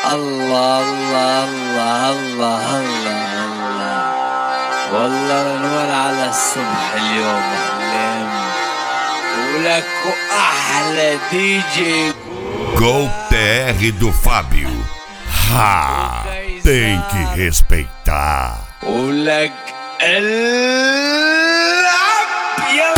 الله الله الله الله الله والله ننول على الصبح اليوم حلم ولك احلى دي جي Gol TR do Fábio. Ha! Tem que respeitar. ولك العب يلا.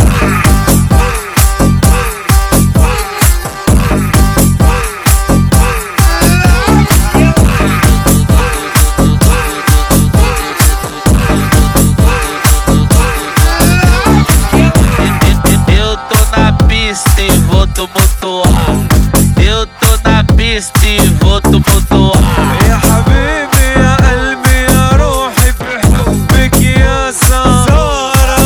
Vou tumultuar. Eu tô na pista e vou tumultuar. يا حبيبي يا قلبي يا روحي بحبك يا سارة.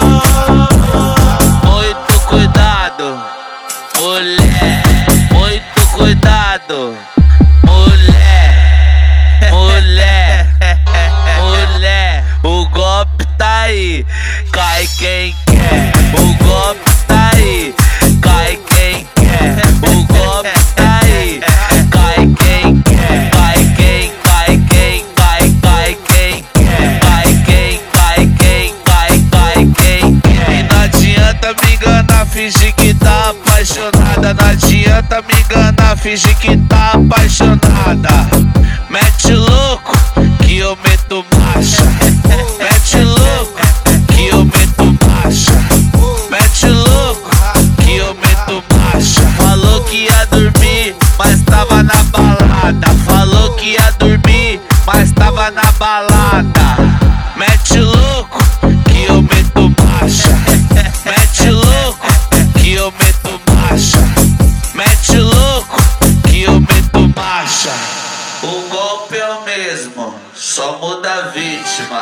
Muito cuidado, mulher. Muito cuidado, mulher. Mulher, mulher. O golpe tá aí, cai quem quer. O golpe tá aí, cai quem quer. O golpe tá aí, cai quem quer. Cai quem, cai quem, cai quem quer. Cai quem, cai quem, cai quem quer. E não adianta me enganar, fingir que tá apaixonada. Não adianta me enganar, fingir que tá apaixonada. Mete louco que eu meto marcha. Mete louco que eu meto marcha. Mete louco que eu meto marcha. Falou que ia dormir, mas tava na balada. Falou que ia dormir, mas tava na balada. Mete louco que eu meto marcha. Mete louco que eu meto marcha. Mete louco que eu meto marcha. O golpe é o mesmo, só muda a vítima.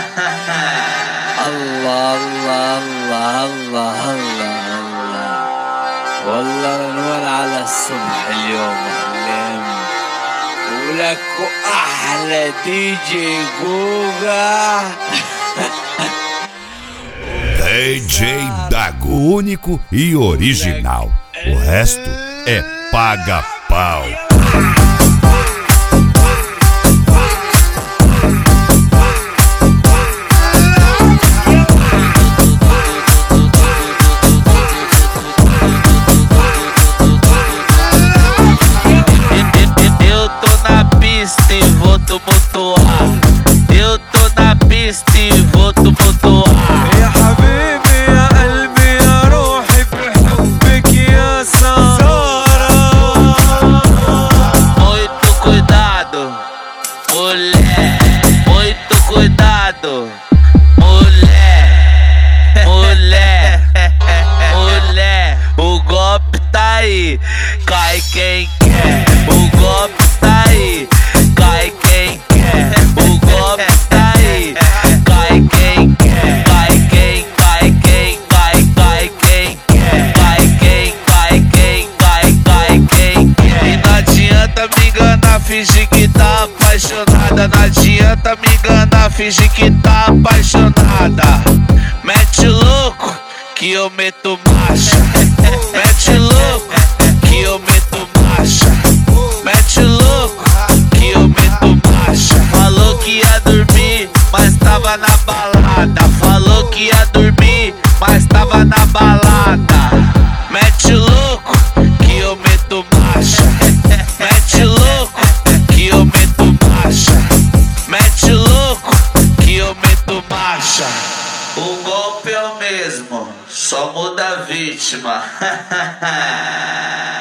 الله الله الله الله الله والله ننول على الصبح اليوم حلم ولك احلى دي جي جوجا. DJ Dago, único e original. O resto é paga-pau. Eu tô na pista e vou tumultuar. Eu tô na pista e vou tumultuar. يا حبيبي يا قلبي يا روحي بحبك يا سارة. Muito cuidado, mulher. Muito cuidado, mulher. Mulher, mulher. O golpe tá aí, cai quem quer. O golpe tá aí, cai quem quer. O golpe tá aí, cai quem quer. Cai quem, cai quem, cai quem quer. Cai quem, cai quem, cai quem quer. E não adianta me enganar, fingir que tá apaixonada. Não adianta me enganar, fingir que tá apaixonada. Mete louco que eu meto marcha. Mete louco que eu meto marcha. Mete louco que eu meto marcha. Falou que ia dormir, mas tava na balada. Falou que ia dormir, mas tava na balada. Mete louco que eu meto marcha. Mete louco que eu meto marcha. Mete louco que eu meto marcha. O golpe é o mesmo, só muda a vítima.